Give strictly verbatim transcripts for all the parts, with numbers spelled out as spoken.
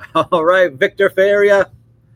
All right, Victor Feria,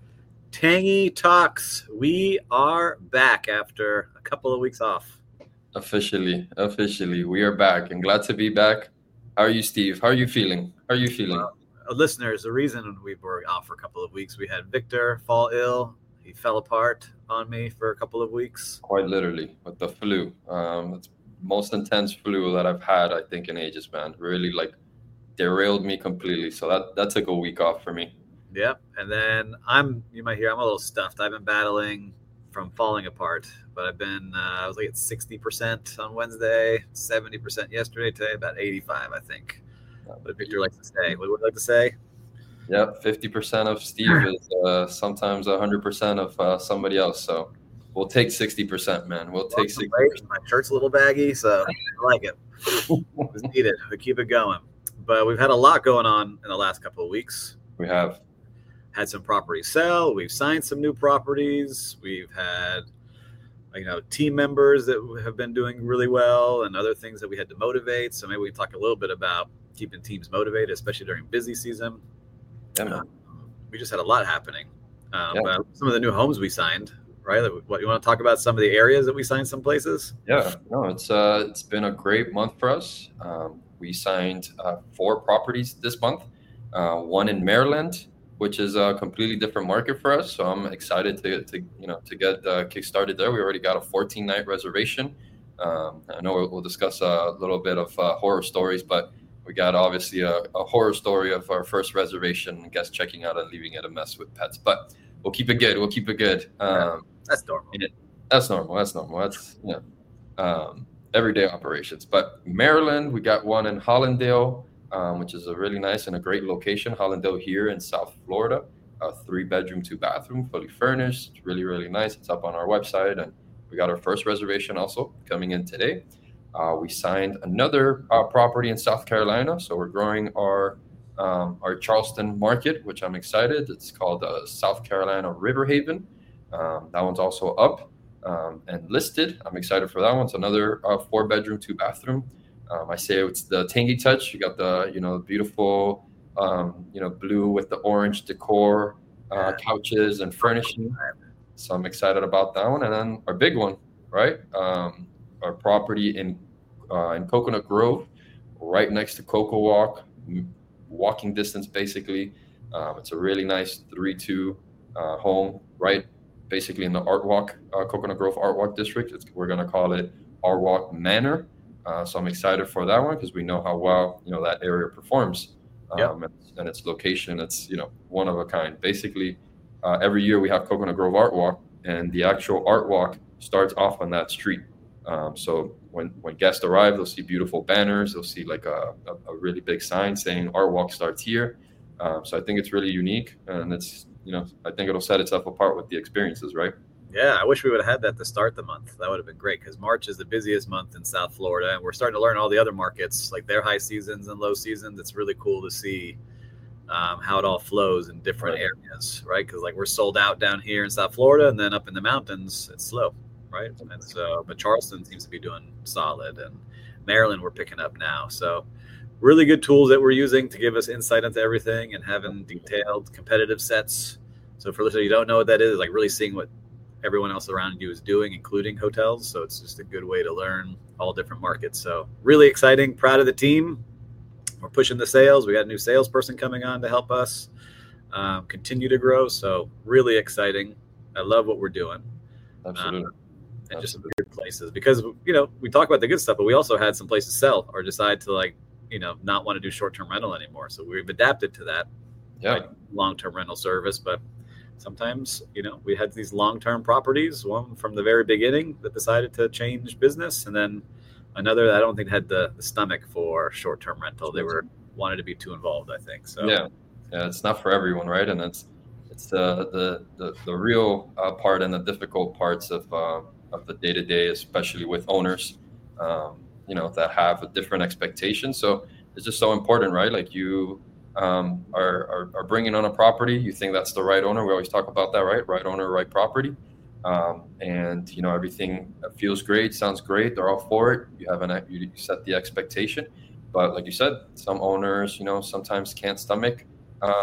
Tangy Talks. We are back after a couple of weeks off. Officially, officially, we are back and glad to be back. How are you, Steve? How are you feeling? How are you feeling? Uh, listeners, the reason we were off for a couple of weeks, we had Victor fall ill. He fell apart on me for a couple of weeks. Quite literally, with the flu. Um, it's most intense flu that I've had, I think, in ages, man. Really, like, derailed me completely. So that that took a week off for me. Yep. And then I'm, you might hear, I'm a little stuffed. I've been battling from falling apart, but I've been, uh, I was like at sixty percent on Wednesday, seventy percent yesterday, today about eighty-five, I think. What Victor likes to say. What would you like to say? Yeah, fifty percent of Steve is uh, sometimes one hundred percent of uh, somebody else. So we'll take sixty percent, man. We'll take sixty percent. My shirt's a little baggy, so I like it. We need it. We keep it going. But we've had a lot going on in the last couple of weeks. We have had some properties sell. We've signed some new properties. We've had, you know, team members that have been doing really well and other things that we had to motivate. So maybe we can talk a little bit about keeping teams motivated, especially during busy season. Yeah, man. Uh, we just had a lot happening. Um, Yeah. but some of the new homes we signed, right? What you want to talk about? Some of the areas that we signed some places. Yeah, no, it's uh, it's been a great month for us. Um, we signed uh, four properties this month. Uh, one in Maryland, which is a completely different market for us. So I'm excited to, to you know to get uh, kick-started there. We already got a fourteen night reservation. Um, I know we'll, we'll discuss a little bit of uh, horror stories, but we got obviously a, a horror story of our first reservation, guests checking out and leaving it a mess with pets. But we'll keep it good. We'll keep it good. Um, That's normal. it- that's normal. That's normal. That's you know, um, everyday operations. But Maryland, we got one in Hollandale, um, which is a really nice and a great location. Hollandale here in South Florida, a three bedroom, two bathroom, fully furnished. It's really, really nice. It's up on our website, and we got our first reservation also coming in today. Uh, we signed another uh, property in South Carolina, so we're growing our um, our Charleston market, which I'm excited. It's called uh, South Carolina River Haven. Um, that one's also up um, and listed. I'm excited for that one. It's another uh, four bedroom, two bathroom. Um, I say it's the Tangy touch. You got the you know beautiful um, you know blue with the orange decor, uh, couches and furnishing. So I'm excited about that one. And then our big one, right? Um, our property in uh, in Coconut Grove, right next to Coco Walk, m- walking distance basically. Um, it's a really nice three two uh, home, right? Basically in the Art Walk, uh, Coconut Grove Art Walk district. It's, we're gonna call it Art Walk Manor. Uh, so I'm excited for that one because we know how well you know that area performs, um, Yep. and, and its location. It's you know one of a kind. Basically, uh, every year we have Coconut Grove Art Walk, and the actual Art Walk starts off on that street. Um, so when when guests arrive, they'll see beautiful banners. They'll see like a, a, a really big sign saying Art Walk starts here. Um, so I think it's really unique, and it's you know I think it'll set itself apart with the experiences, right? Yeah, I wish we would have had that to start the month. That would have been great because March is the busiest month in South Florida, and we're starting to learn all the other markets, like their high seasons and low seasons. It's really cool to see um, how it all flows in different Right. areas, right? Because like we're sold out down here in South Florida, and then up in the mountains, it's slow, right? And so, but Charleston seems to be doing solid, and Maryland we're picking up now. So, really good tools that we're using to give us insight into everything and having detailed competitive sets. So for listeners, you don't know what that is, like really seeing what everyone else around you is doing, including hotels. So it's just a good way to learn all different markets. So really exciting, proud of the team. We're pushing the sales. We got a new salesperson coming on to help us um, continue to grow. So really exciting. I love what we're doing. Absolutely. Um, and just some good places because, you know, we talk about the good stuff, but we also had some places sell or decide to like, you know, not want to do short-term rental anymore. So we've adapted to that. Yeah. Right? Long-term rental service, but sometimes, you know, we had these long-term properties, one from the very beginning that decided to change business, and then another that I don't think had the, the stomach for short-term rental. They were wanted to be too involved, I think. So Yeah, yeah, it's not for everyone, right? And it's it's the the the, the real uh, part and the difficult parts of uh, of the day to day, especially with owners, um, you know, that have a different expectation. So it's just so important, right? Like you um, are, are are bringing on a property, you think that's the right owner. We always talk about that, right? Right owner, right property. Um, and you know everything feels great, sounds great. They're all for it. You have an you set the expectation, but like you said, some owners, you know, sometimes can't stomach, um,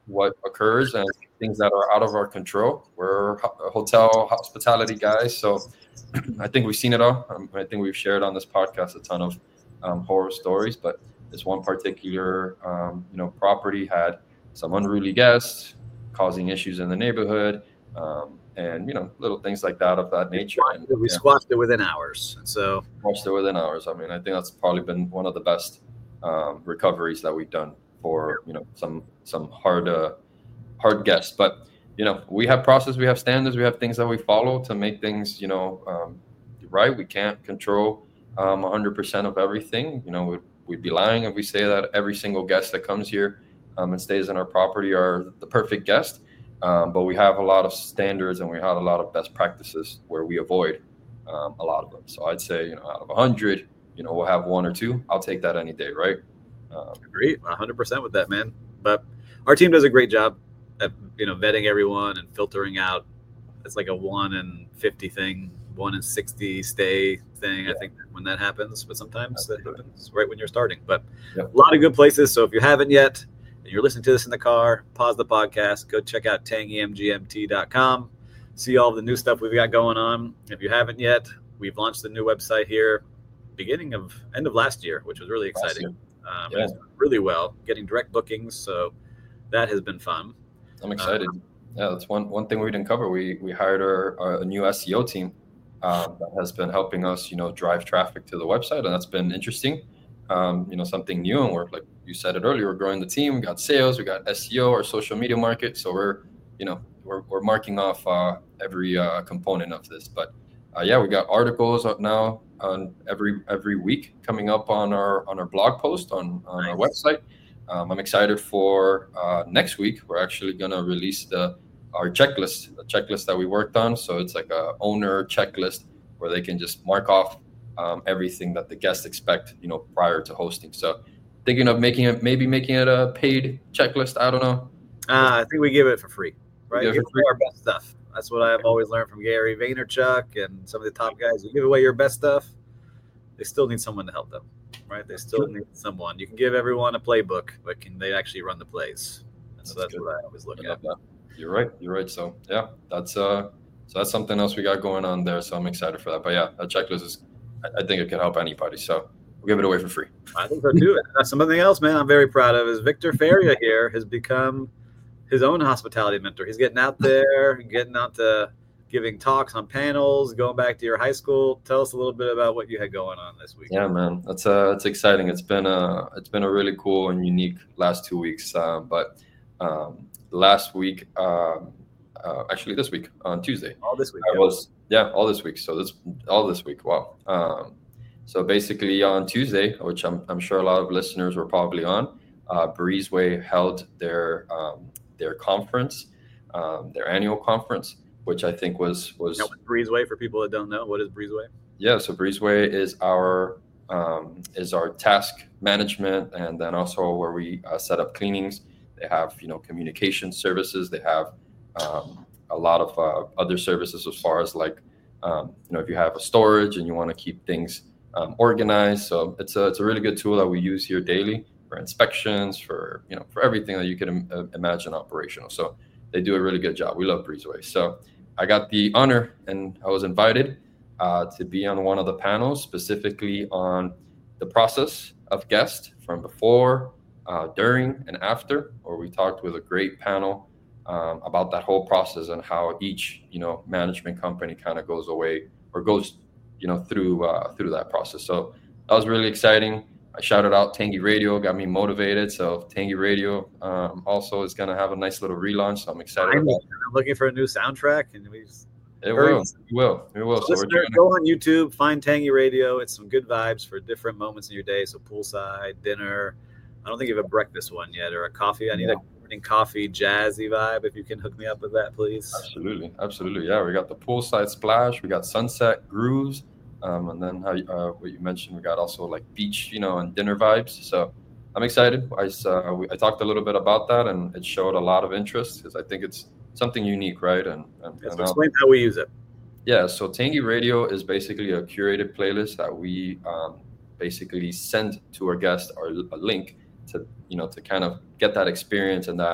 what occurs and things that are out of our control. We're ho- hotel hospitality guys, so I think we've seen it all. Um, I think we've shared on this podcast a ton of um, horror stories, but this one particular um, you know property had some unruly guests causing issues in the neighborhood, um, and you know little things like that of that nature. And, We yeah, squashed it within hours. So watched it within hours. I mean, I think that's probably been one of the best um, recoveries that we've done for you know some some hard uh, hard guests. But you know, we have process, we have standards, we have things that we follow to make things you know um, right. We can't control um, one hundred percent of everything. You know, we'd, we'd be lying if we say that every single guest that comes here um, and stays in our property are the perfect guest. Um, but we have a lot of standards and we have a lot of best practices where we avoid um, a lot of them. So I'd say, you know, out of one hundred, you know, we'll have one or two. I'll take that any day, right? Um, Great, one hundred percent with that, man. But our team does a great job at, you know, vetting everyone and filtering out. It's like a one in fifty thing, one in sixty stay thing. Yeah. I think when that happens, but sometimes that happens right when you're starting. But yep. A lot of good places. So if you haven't yet, and you're listening to this in the car, pause the podcast, go check out tangy m g m t dot com. See all the new stuff we've got going on. If you haven't yet, we've launched the new website here beginning of end of last year, which was really exciting. Um, yeah. It's really well, getting direct bookings. So that has been fun. I'm excited. Um, yeah, that's one, one thing we didn't cover. We we hired our, our a new S E O team um, that has been helping us, you know, drive traffic to the website. And that's been interesting. Um, you know, something new. And we're, like you said it earlier, we're growing the team. We got sales, we got S E O, our social media market. So we're, you know, we're, we're marking off uh, every uh, component of this. But uh, yeah, we got articles up now on every every week coming up on our on our blog post on, on nice. Our website. Um, I'm excited for uh, next week. We're actually gonna release the our checklist, the checklist that we worked on. So it's like a owner checklist where they can just mark off um, everything that the guests expect, you know, prior to hosting. So thinking of making it, maybe making it a paid checklist. I don't know. Uh, I think we give it for free, right? Give, give away our best stuff. That's what I've always learned from Gary Vaynerchuk and some of the top guys. You give away your best stuff, they still need someone to help them, right? They still need someone. You can give everyone a playbook, but can they actually run the plays? And so that's, that's what I always look at. That. You're right. You're right. So yeah, that's uh, so that's something else we got going on there. So I'm excited for that. But yeah, that checklist is, I think it can help anybody. So we'll give it away for free. I think so too. That's something else, man. I'm very proud of is Victor Feria here has become his own hospitality mentor. He's getting out there, getting out to giving talks on panels, going back to your high school. Tell us a little bit about what you had going on this week. Yeah, man, that's uh, it's exciting. It's been a it's been a really cool and unique last two weeks. Uh, but um, last week, um, uh, actually this week on Tuesday, all this week, I yeah. was yeah, all this week. So this all this week. Wow. Um, so basically on Tuesday, which I'm I'm sure a lot of listeners were probably on, uh, Breezeway held their um, their conference, um, their annual conference, which I think was was now, Breezeway for people that don't know. What is Breezeway? Yeah, so Breezeway is our um, is our task management, and then also where we uh, set up cleanings. They have you know communication services. They have um, a lot of uh, other services as far as like um, you know if you have a storage and you want to keep things um, organized. So it's a it's a really good tool that we use here daily for inspections, for you know for everything that you can im- imagine operational. So they do a really good job. We love Breezeway. So I got the honor and I was invited uh, to be on one of the panels, specifically on the process of guest from before, uh, during, and after, where we talked with a great panel um, about that whole process and how each, you know, management company kind of goes away or goes, you know, through uh, through that process. So that was really exciting. I shouted out Tangy Radio, got me motivated. So Tangy Radio um, also is going to have a nice little relaunch. So I'm excited I'm, about it. I'm looking for a new soundtrack. And we just it will. It will. It will. So, so listener, go on YouTube, find Tangy Radio. It's some good vibes for different moments in your day. So poolside, dinner. I don't think you have a breakfast one yet or a coffee. I need yeah. a morning coffee, jazzy vibe. If you can hook me up with that, please. Absolutely. Absolutely. Yeah, we got the poolside splash. We got sunset grooves. Um, and then how uh, what you mentioned, we got also like beach, you know, and dinner vibes. So I'm excited. I, uh, we, I talked a little bit about that, and it showed a lot of interest because I think it's something unique, right? And, and, yeah, so and explain how we use it. Yeah, so Tangy Radio is basically a curated playlist that we um, basically send to our guests or a link to, you know, to kind of get that experience and that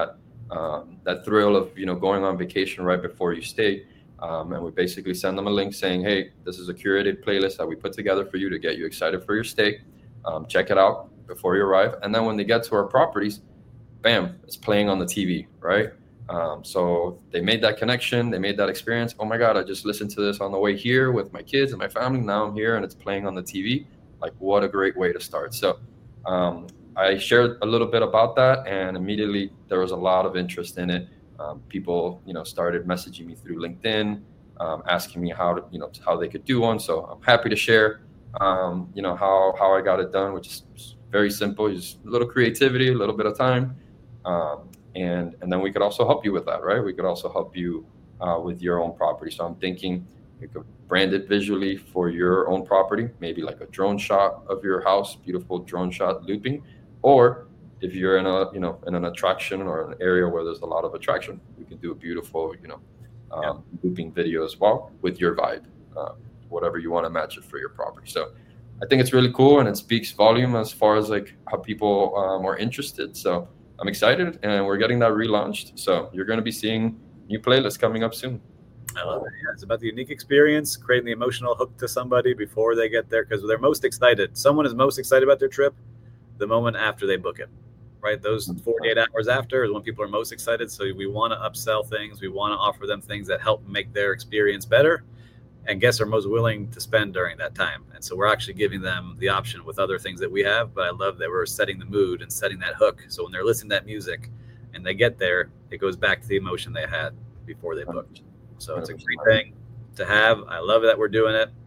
um, that thrill of, you know, going on vacation right before you stay. Um, and we basically send them a link saying, hey, this is a curated playlist that we put together for you to get you excited for your stay. Um, check it out before you arrive. And then when they get to our properties, bam, it's playing on the T V, right? Um, so they made that connection. They made that experience. Oh my God, I just listened to this on the way here with my kids and my family. Now I'm here and it's playing on the T V. Like, what a great way to start. So um, I shared a little bit about that, and immediately there was a lot of interest in it. Um, people, you know, started messaging me through LinkedIn, um, asking me how to, you know, how they could do one. So I'm happy to share, um, you know, how, how I got it done, which is very simple, just a little creativity, a little bit of time. Um, and, and then we could also help you with that, right? We could also help you uh, with your own property. So I'm thinking you could brand it visually for your own property, maybe like a drone shot of your house, beautiful drone shot looping, or if you're in a, you know, in an attraction or an area where there's a lot of attraction, we can do a beautiful, you know, um, yeah. looping video as well with your vibe, uh, whatever you want to match it for your property. So I think it's really cool, and it speaks volume as far as like how people um, are interested. So I'm excited, and we're getting that relaunched. So you're going to be seeing new playlists coming up soon. I love it. Yeah, it's about the unique experience, creating the emotional hook to somebody before they get there, because they're most excited. Someone is most excited about their trip the moment after they book it, right? Those forty-eight hours after is when people are most excited. So we want to upsell things. We want to offer them things that help make their experience better, and guests are most willing to spend during that time. And so we're actually giving them the option with other things that we have. But I love that we're setting the mood and setting that hook. So when they're listening to that music and they get there, it goes back to the emotion they had before they booked. So it's a great thing to have. I love that we're doing it.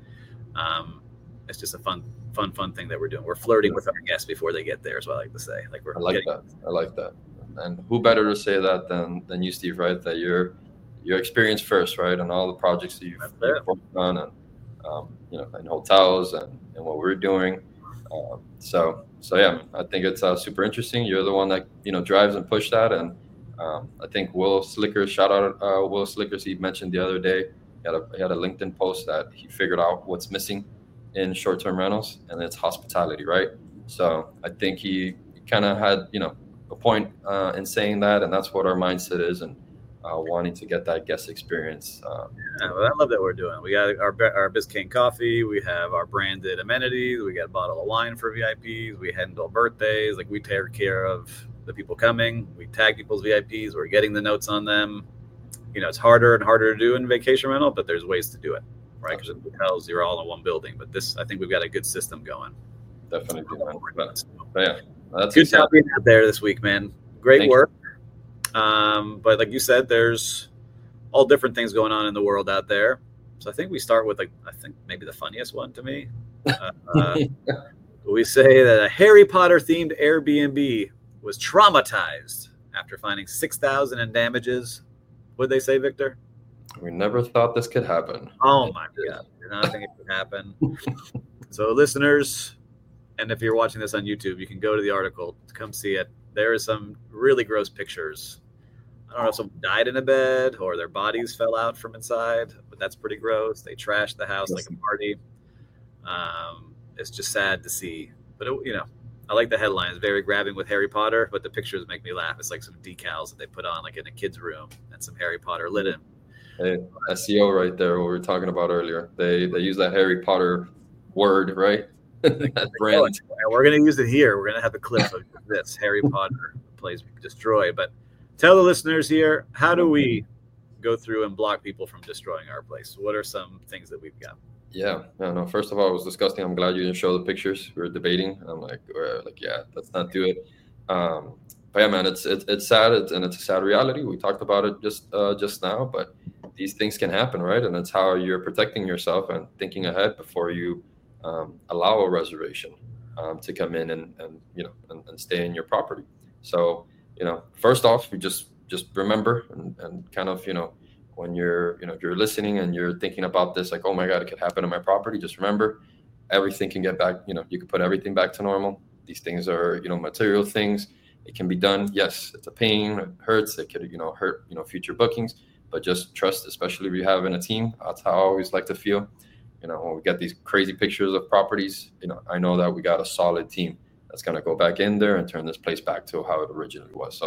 Um, it's just a fun, fun, fun thing that we're doing. We're flirting with our guests before they get there, is what I like to say. Like we're I like getting- that. I like that. And who better to say that than than you, Steve? Right? That you're your experience first, right? And all the projects that you've, you've worked on, and um, you know, in hotels and, and what we're doing. Um, so so yeah, I think it's uh, super interesting. You're the one that, you know, drives and push that. And Um, I think Will Slickers, shout out uh, Will Slickers, he mentioned the other day, he had, a, he had a LinkedIn post that he figured out what's missing in short-term rentals, and it's hospitality, right? So I think he kind of had, you know, a point uh, in saying that, and that's what our mindset is, and uh, wanting to get that guest experience. Um, yeah, well, I love that we're doing. We got our our Biscayne coffee, we have our branded amenities, we got a bottle of wine for V I Ps, we handle birthdays, like we take care of the people coming, we tag people's V I Ps, we're getting the notes on them. You know, it's harder and harder to do in vacation rental, but there's ways to do it, right? Because in hotels, you're all in one building. But this, I think we've got a good system going. Definitely, man. But, but yeah, that's good job being out there this week, man. Great Thank work. Um, but like you said, there's all different things going on in the world out there. So I think we start with like, I think maybe the funniest one to me. Uh, we say that a Harry Potter themed Airbnb was traumatized after finding six thousand in damages. What'd they say, Victor? We never thought this could happen. Oh my God. Did not think it could happen. So listeners, and if you're watching this on YouTube, you can go to the article to come see it. There are some really gross pictures. I don't know if someone died in a bed or their bodies fell out from inside, but that's pretty gross. They trashed the house like a party. Um, it's just sad to see. But, it, you know, I like the headlines, very grabbing with Harry Potter, but the pictures make me laugh. It's like some decals that they put on like in a kid's room and some Harry Potter lit in. Hey, S E O right there, what we were talking about earlier. They they use that Harry Potter word, right? That brand. And we're going to use it here. We're going to have a clip of this Harry Potter plays destroy. But tell the listeners here, how do we go through and block people from destroying our place? What are some things that we've got? Yeah, no, no. First of all, it was disgusting. I'm glad you didn't show the pictures. We were debating. I'm like, we're like, yeah, let's not do it. Um, but yeah, man, it's it's, it's sad, it's, and it's a sad reality. We talked about it just uh, just now, but these things can happen, right? And it's how you're protecting yourself and thinking ahead before you um, allow a reservation um, to come in and, and you know and, and stay in your property. So you know, first off, you just just remember and, and kind of you know. When you're, you know, if you're listening and you're thinking about this, like, oh my God, it could happen on my property. Just remember, everything can get back. You know, you can put everything back to normal. These things are, you know, material things. It can be done. Yes, it's a pain. It hurts. It could, you know, hurt, you know, future bookings. But just trust, especially if you have in a team. That's how I always like to feel. You know, when we get these crazy pictures of properties, you know, I know that we got a solid team that's going to go back in there and turn this place back to how it originally was. So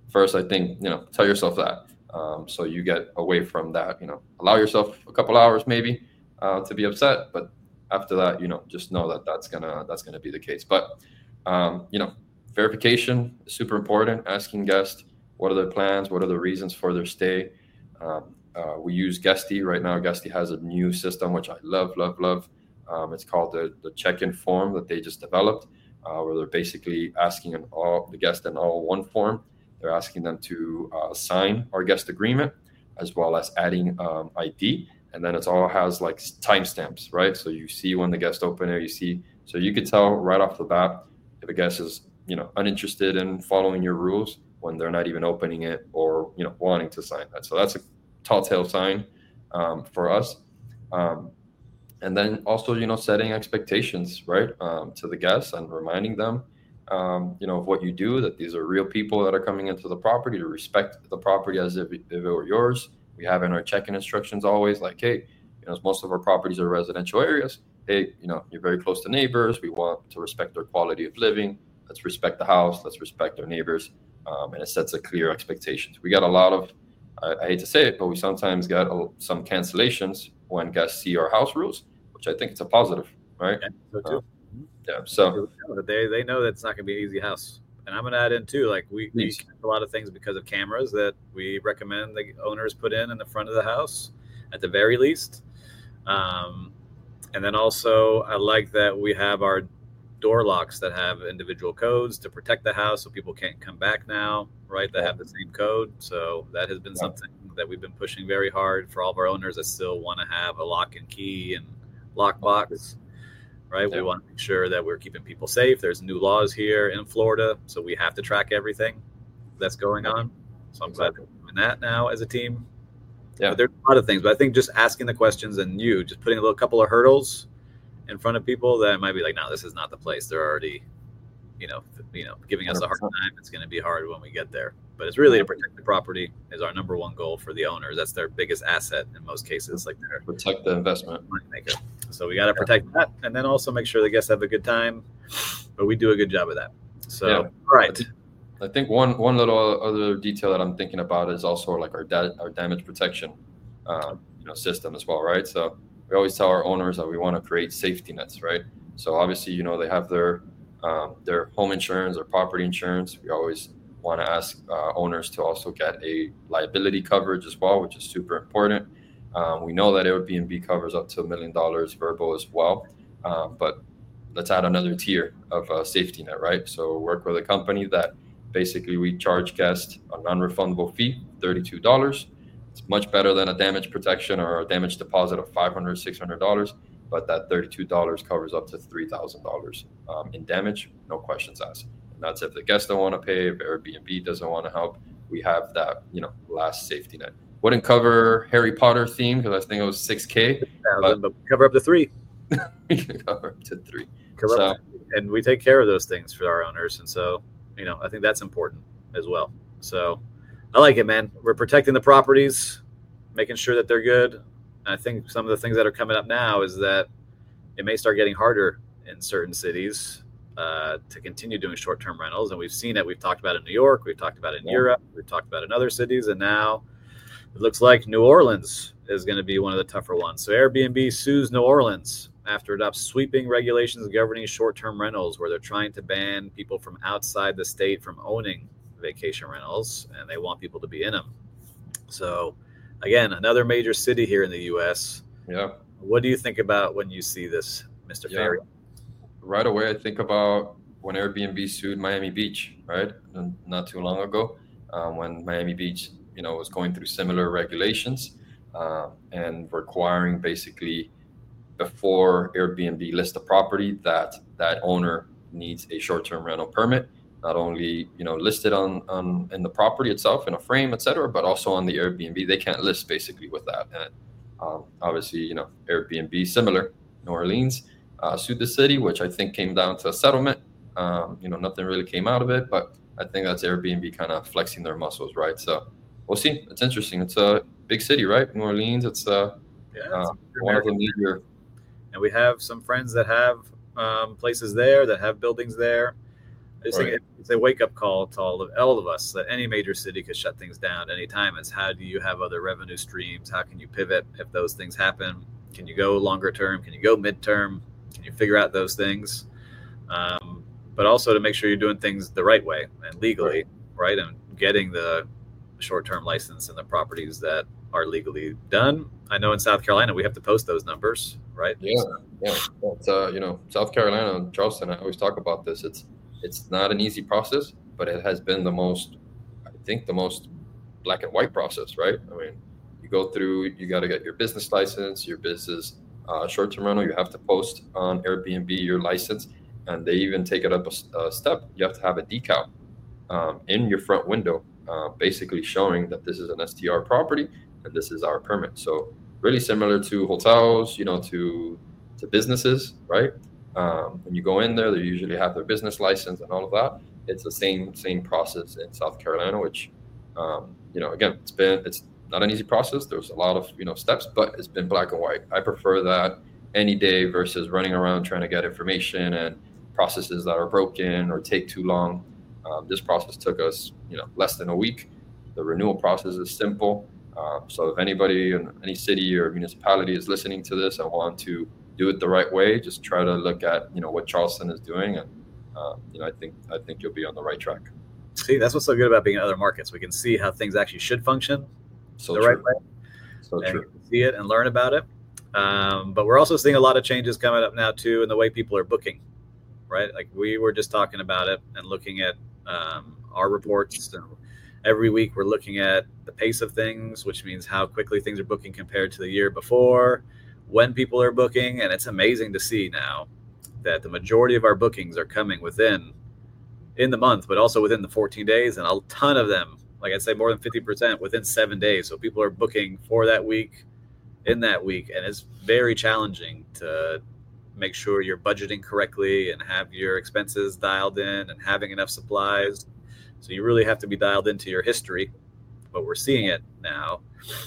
first, I think, you know, tell yourself that. Um, so you get away from that, you know, allow yourself a couple hours maybe uh, to be upset, but after that, you know, just know that that's gonna that's gonna be the case. But um, you know, verification is super important. Asking guests what are their plans, what are the reasons for their stay. Um, uh, we use Guesty right now. Guesty has a new system which I love, love, love. Um, it's called the the check-in form that they just developed, uh, where they're basically asking an all the guest in all one form. They're asking them to uh, sign our guest agreement, as well as adding um, I D. And then it all has like timestamps, right? So you see when the guest opened it, you see, so you could tell right off the bat if a guest is, you know, uninterested in following your rules when they're not even opening it or, you know, wanting to sign that. So that's a tall tale sign um, for us. Um, and then also, you know, setting expectations, right, um, to the guests and reminding them, um, you know, of what you do, that these are real people that are coming into the property, to respect the property as if, if it were yours. We have in our check-in instructions always like, hey, you know, most of our properties are residential areas. Hey, you know, you're very close to neighbors. We want to respect their quality of living. Let's respect the house. Let's respect our neighbors. Um, and it sets a clear expectations. We got a lot of, I, I hate to say it, but we sometimes get a, some cancellations when guests see our house rules, which I think it's a positive, right? Yeah, so too. Uh, yeah. So they they know that it's not going to be an easy house. And I'm going to add in too, like we, we keep a lot of things because of cameras that we recommend the owners put in in the front of the house at the very least. Um, and then also I like that we have our door locks that have individual codes to protect the house so people can't come back now, right? That have the same code. So that has been something that we've been pushing very hard for all of our owners that still want to have a lock and key and lock box. Right. Yeah. We want to make sure that we're keeping people safe. There's new laws here in Florida, so we have to track everything that's going on. So I'm glad that we're doing that now as a team. Yeah. But there's a lot of things, but I think just asking the questions and you just putting a little couple of hurdles in front of people that might be like, no, this is not the place. They're already, you know, you know, giving us a hard time. It's going to be hard when we get there. But it's really to protect the property is our number one goal for the owners. That's their biggest asset in most cases. Like they're protect the investment. Maker. So we got to protect that, and then also make sure the guests have a good time. But we do a good job of that. So yeah. Right. I think, I think one one little other detail that I'm thinking about is also like our da- our damage protection, um, you know, system as well, right? So we always tell our owners that we want to create safety nets, right? So obviously, you know, they have their um, their home insurance or property insurance. We always want to ask uh, owners to also get a liability coverage as well, which is super important. Um, we know that Airbnb covers up to a million dollars verbal as well, um, but let's add another tier of a safety net, right? So work with a company that basically we charge guests a non-refundable fee, thirty-two dollars. It's much better than a damage protection or a damage deposit of five hundred dollars, six hundred dollars, but that thirty-two dollars covers up to three thousand dollars um, in damage, no questions asked. And that's if the guests don't want to pay, if Airbnb doesn't want to help, we have that, you know, last safety net. Wouldn't cover Harry Potter theme because I think it was six K. But, but cover up to three. We can cover up to three. Cover so, up to three. And we take care of those things for our owners. And so, you know, I think that's important as well. So I like it, man. We're protecting the properties, making sure that they're good. And I think some of the things that are coming up now is that it may start getting harder in certain cities uh, to continue doing short-term rentals. And we've seen it. We've talked about it in New York. We've talked about it in yeah. Europe. We've talked about it in other cities. And now it looks like New Orleans is going to be one of the tougher ones. So Airbnb sues New Orleans after it adopts sweeping regulations governing short-term rentals, where they're trying to ban people from outside the state from owning vacation rentals, and they want people to be in them. So, again, another major city here in the U S. Yeah. What do you think about when you see this, Mister Yeah. Ferry? Right away, I think about when Airbnb sued Miami Beach, right? Not too long ago, um, when Miami Beach, you know, was going through similar regulations uh, and requiring basically before Airbnb lists the property that that owner needs a short-term rental permit, not only, you know, listed on, on in the property itself in a frame, et cetera, but also on the Airbnb. They can't list basically with that. And um, obviously, you know, Airbnb, similar, New Orleans, uh, sued the city, which I think came down to a settlement. Um, you know, nothing really came out of it, but I think that's Airbnb kind of flexing their muscles, right? So we'll see. It's interesting. It's a big city, right? New Orleans. It's, uh, yeah, it's uh, one of the major. And we have some friends that have um, places there, that have buildings there. I just Right. think it's a wake up call to all of all of us that any major city could shut things down anytime. It's how do you have other revenue streams? How can you pivot if those things happen? Can you go longer term? Can you go midterm? Can you figure out those things? Um, but also to make sure you're doing things the right way and legally, right? right? And getting the short-term license and the properties that are legally done. I know in South Carolina we have to post those numbers, right? Yeah, yeah. It's, uh, you know, South Carolina and Charleston, I always talk about this. It's it's not an easy process, but it has been the most, I think, the most black and white process, right? I mean, you go through, you got to get your business license, your business uh, short-term rental. You have to post on Airbnb your license, and they even take it up a, a step. You have to have a decal um, in your front window, uh, basically showing that this is an S T R property and this is our permit. So really similar to hotels, you know, to to businesses, right? Um, when you go in there, they usually have their business license and all of that. It's the same same process in South Carolina, which, um, you know, again, it's been it's not an easy process. There's a lot of you know steps, but it's been black and white. I prefer that any day versus running around trying to get information and processes that are broken or take too long. Um, this process took us, you know, less than a week. The renewal process is simple. Uh, so if anybody in any city or municipality is listening to this and want to do it the right way, just try to look at, you know, what Charleston is doing. And, uh, you know, I think, I think you'll be on the right track. See, that's what's so good about being in other markets. We can see how things actually should function So the true. right way. So and true. see it and learn about it. Um, but we're also seeing a lot of changes coming up now too in the way people are booking, right? Like we were just talking about it and looking at um, our reports. And every week we're looking at the pace of things, which means how quickly things are booking compared to the year before, when people are booking. And it's amazing to see now that the majority of our bookings are coming within in the month, but also within the fourteen days, and a ton of them, like I'd say more than fifty percent within seven days. So people are booking for that week in that week. And it's very challenging to make sure you're budgeting correctly and have your expenses dialed in and having enough supplies. So you really have to be dialed into your history, but we're seeing it now.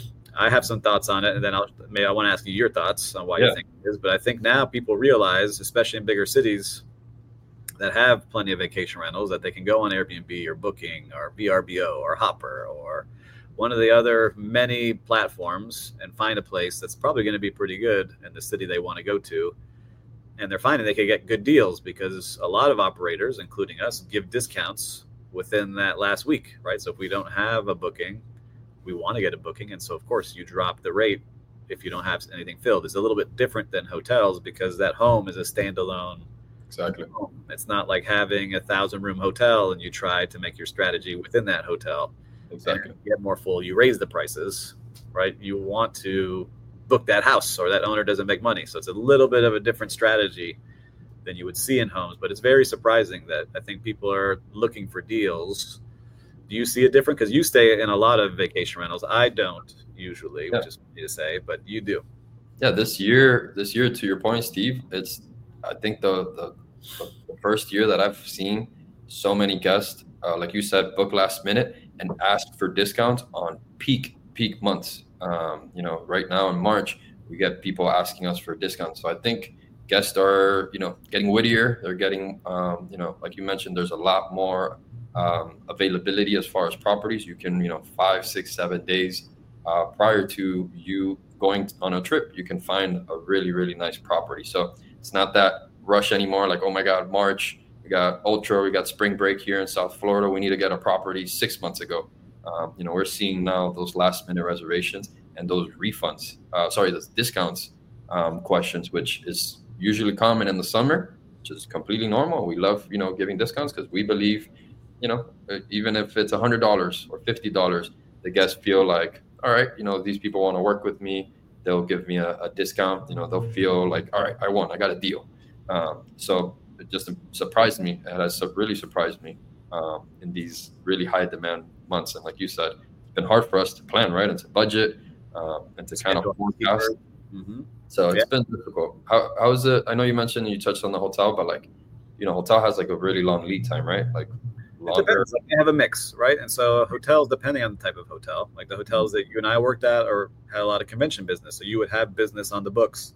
I have some thoughts on it, and then I'll, maybe I want to ask you your thoughts on why Yeah. you think it is. But I think now people realize, especially in bigger cities that have plenty of vacation rentals, that they can go on Airbnb or Booking or V R B O or Hopper or one of the other many platforms and find a place that's probably going to be pretty good in the city they want to go to. And they're finding they can get good deals because a lot of operators, including us, give discounts within that last week, right? So if we don't have a booking, we want to get a booking. And so, of course, you drop the rate if you don't have anything filled. It's a little bit different than hotels because that home is a standalone Exactly. home. It's not like having a thousand room hotel and you try to make your strategy within that hotel. Exactly. And get more full, you raise the prices, right? You want to book that house or that owner doesn't make money. So it's a little bit of a different strategy than you would see in homes, but it's very surprising that I think people are looking for deals. Do you see it different? Because you stay in a lot of vacation rentals. I don't usually, Yeah. which is funny to say, but you do. Yeah, this year, this year, to your point, Steve, it's I think the the, the first year that I've seen so many guests, uh, like you said, book last minute and ask for discounts on peak peak months. Um, you know, right now in March, we get people asking us for discounts. So I think guests are, you know, getting wittier. They're getting, um, you know, like you mentioned, there's a lot more um, availability as far as properties. You can, you know, five, six, seven days uh, prior to you going on a trip, you can find a really, really nice property. So it's not that rush anymore. Like, oh my God, March, we got Ultra, we got spring break here in South Florida. We need to get a property six months ago. Um, you know, we're seeing now those last minute reservations and those refunds, uh, sorry, those discounts um, questions, which is usually common in the summer, which is completely normal. We love, you know, giving discounts because we believe, you know, even if it's one hundred dollars or fifty dollars, the guests feel like, all right, you know, these people want to work with me. They'll give me a, a discount. You know, they'll feel like, all right, I won. I got a deal. Um, so it just surprised me. It has really surprised me um, in these really high demand months. And like you said, it's been hard for us to plan, right? And to budget um, and to kind of forecast. Mm-hmm. So it's Yeah. been difficult. How how is it? I know you mentioned you touched on the hotel, but like, you know, hotel has like a really long lead time, right? Like It longer. depends. Like, they have a mix, right? And so hotels, depending on the type of hotel, like the hotels that you and I worked at or had a lot of convention business. So you would have business on the books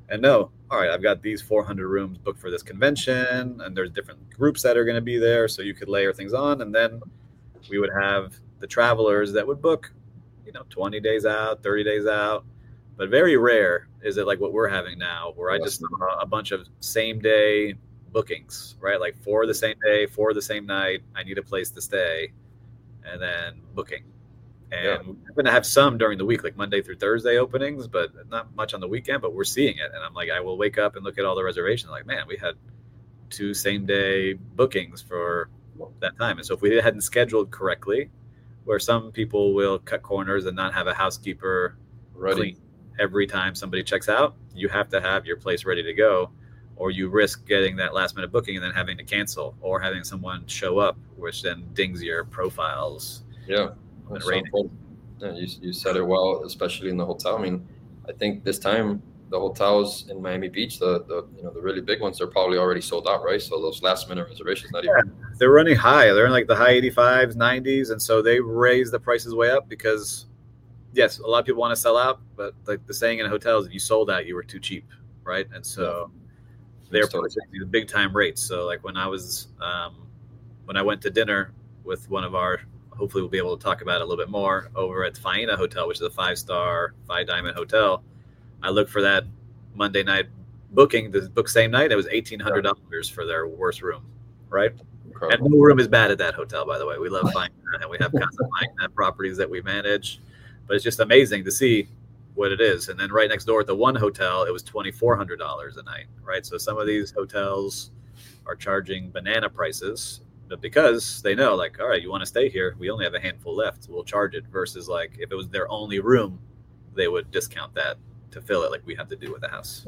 and know, all right, I've got these four hundred rooms booked for this convention, and there's different groups that are going to be there, so you could layer things on, and then we would have the travelers that would book, you know, twenty days out, thirty days out. But very rare is it like what we're having now, where I just saw a bunch of same day bookings, right? Like for the same day, for the same night, I need a place to stay, and then booking. And yeah. we're going to have some during the week, like Monday through Thursday openings, but not much on the weekend, but we're seeing it. And I'm like, I will wake up and look at all the reservations. Like, man, we had two same day bookings for that time. And so if we hadn't scheduled correctly, where some people will cut corners and not have a housekeeper ready clean every time somebody checks out, you have to have your place ready to go, or you risk getting that last minute booking and then having to cancel, or having someone show up, which then dings your profiles. Yeah. So yeah, you, you said it well, especially in the hotel. I mean, I think this time the hotels in Miami Beach, the, the you know the really big ones, they're probably already sold out, right? So those last minute reservations, not yeah, even. They're running high. They're in like the high eighty-fives, nineties, and so they raise the prices way up because, yes, a lot of people want to sell out, but like the saying in hotels, if you sold out, you were too cheap, right? And so yeah. they're pushing the big time rates. So like when I was um, when I went to dinner with one of our, hopefully we'll be able to talk about it a little bit more, over at Faena Hotel, which is a five-star, five-diamond hotel. I looked for that Monday night booking, the book same night. It was eighteen hundred dollars for their worst room, right? Incredible. And no room is bad at that hotel, by the way. We love Faena, and we have constant Faena properties that we manage. But it's just amazing to see what it is. And then right next door at the one hotel, it was twenty-four hundred dollars a night, right? So some of these hotels are charging banana prices, but because they know, like, all right, you want to stay here, we only have a handful left, we'll charge it. Versus like if it was their only room, they would discount that to fill it, like we have to do with the house.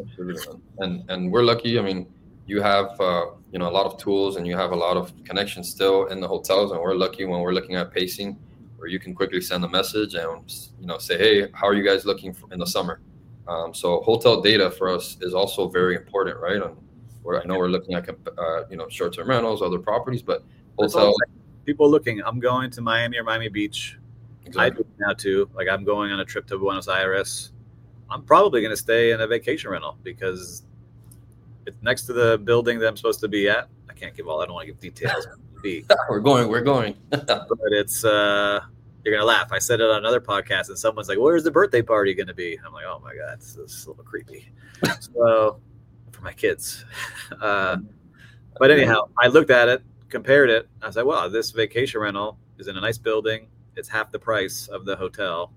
And and we're lucky. I mean, you have uh, you know a lot of tools, and you have a lot of connections still in the hotels, and we're lucky when we're looking at pacing, where you can quickly send a message and you know say, hey, how are you guys looking for in the summer? Um, so hotel data for us is also very important, right? And we're, I know we're looking at uh, you know short-term rentals, other properties, but hotel people looking. I'm going to Miami or Miami Beach. Exactly. I do now too. Like I'm going on a trip to Buenos Aires. I'm probably going to stay in a vacation rental because it's next to the building that I'm supposed to be at. I can't give all. I don't want to give details. we're going. We're going. But it's uh, you're gonna laugh. I said it on another podcast, and someone's like, "Where's the birthday party going to be?" I'm like, "Oh my god, this is a little creepy." So for my kids. Uh, but anyhow, I looked at it, compared it. I was like, "Wow, this vacation rental is in a nice building. It's half the price of the hotel.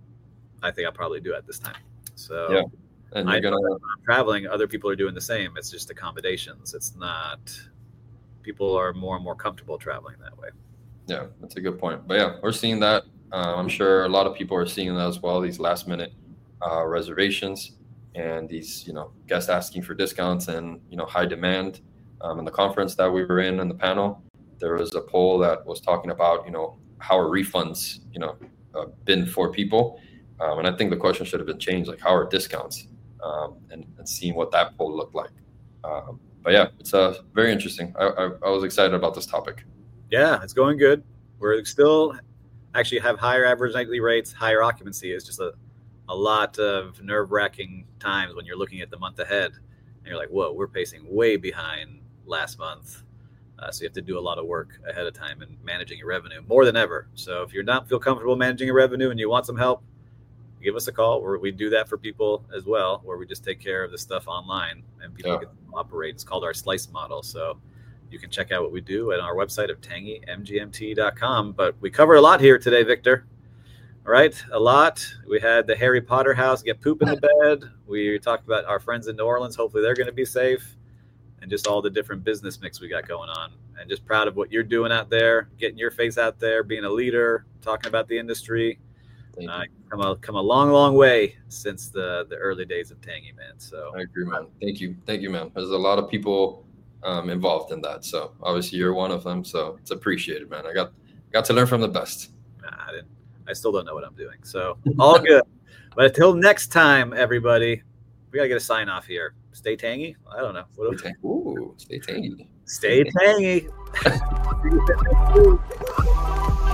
I think I'll probably do it this time." So yeah, and you're I, gonna I'm traveling. Other people are doing the same. It's just accommodations. It's not. People are more and more comfortable traveling that way. Yeah, that's a good point. But yeah, we're seeing that. Uh, I'm sure a lot of people are seeing that as well. These last minute uh, reservations and these, you know, guests asking for discounts and you know high demand. Um, in the conference that we were in, in the panel, there was a poll that was talking about, you know, how are refunds, you know, uh, been for people. Um, and I think the question should have been changed, like how are discounts, um, and, and seeing what that poll looked like. Um, but yeah, it's uh, very interesting. I, I, I was excited about this topic. Yeah, it's going good. We're still actually have higher average nightly rates, higher occupancy. It's just a, a lot of nerve-wracking times when you're looking at the month ahead and you're like, whoa, we're pacing way behind last month. Uh, so you have to do a lot of work ahead of time in managing your revenue more than ever. So if you're not feel comfortable managing your revenue and you want some help, give us a call. Where we do that for people as well, where we just take care of the stuff online and people yeah. can operate. It's called our slice model. So you can check out what we do at our website of tangy m g m t dot com. But we covered a lot here today, Victor. All right, a lot. We had the Harry Potter house get poop in the bed. We talked about our friends in New Orleans. Hopefully they're going to be safe. And just all the different business mix we got going on. And just proud of what you're doing out there, getting your face out there, being a leader, talking about the industry. Uh, come a come a long, long way since the, the early days of Tangy, man. So I agree, man. Thank you, thank you, man. There's a lot of people um, involved in that, so obviously you're one of them. So it's appreciated, man. I got got to learn from the best. Nah, I didn't. I still don't know what I'm doing. So all good. But until next time, everybody, we gotta get a sign off here. Stay tangy. I don't know. What stay, ooh, stay tangy. Stay tangy.